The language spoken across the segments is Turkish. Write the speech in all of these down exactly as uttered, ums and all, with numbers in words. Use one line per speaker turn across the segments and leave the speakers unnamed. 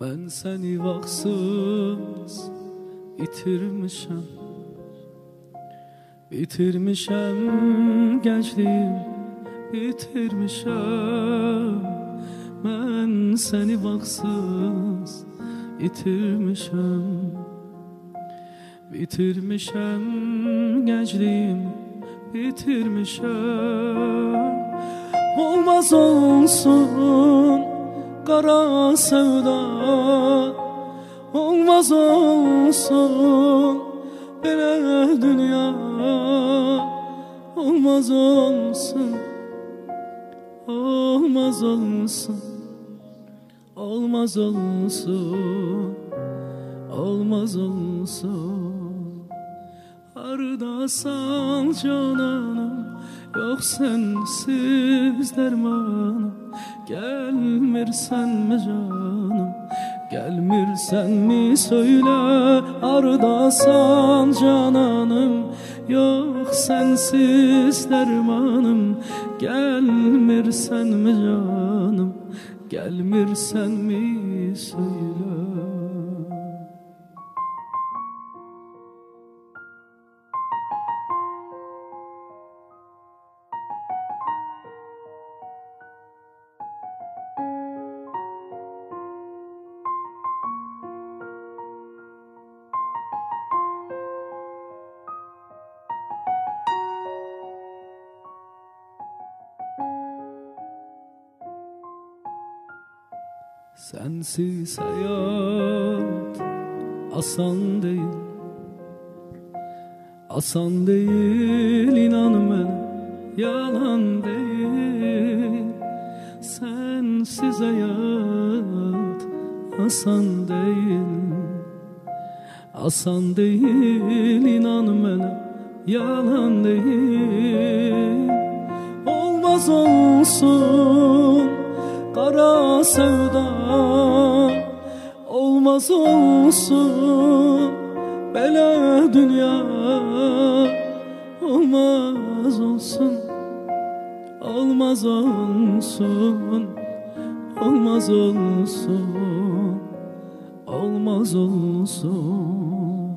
Ben seni vaxtsız itirmişəm, bitirmişəm gəncliyim, bitirmişəm. Mən seni vaxtsız itirmişəm, bitirmişəm gəncliyim, bitirmişəm. Olmaz olsun qara sevda, olmaz olsun belə dünya, olmaz olsun, olmaz olsun, olmaz olsun, olmaz olsun. Hardasan cananım, yox sensiz dermanım. Gelmirsen mi canım, gelmirsen mi söyle. Hardasan cananım, yox sensiz dermanım. Gelmirsen mi canım, gelmirsen mi söyle. Sensiz hayat asan değil, asan değil, inan bana, yalan değil. Sensiz hayat asan değil, asan değil, inan bana, yalan değil. Olmaz olsun qara sevda, olmaz olsun belə dünya, olmaz olsun, olmaz olsun, olmaz olsun, olmaz olsun.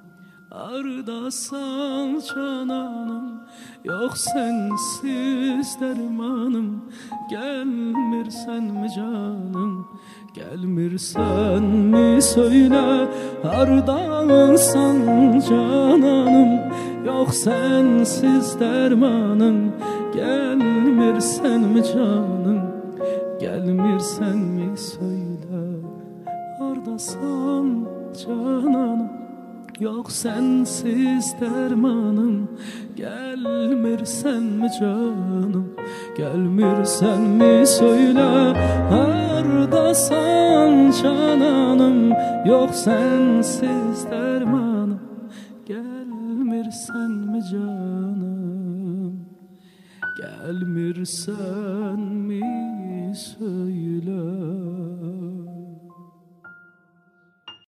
Hardasan cananım, yox sensiz dermanım. Gelmirsen mi canım, gelmirsen mi söyle. Hardasan cananım, yox sensiz dermanım. Gelmirsen mi canım, gelmirsen mi söyle. Hardasan cananım, yox sensiz dermanım. Gelmirsen mi canım, gelmirsen mi söyle. Hardasan cananım, yox sensiz dermanım. Gelmirsen mi canım, gelmirsen mi söyle.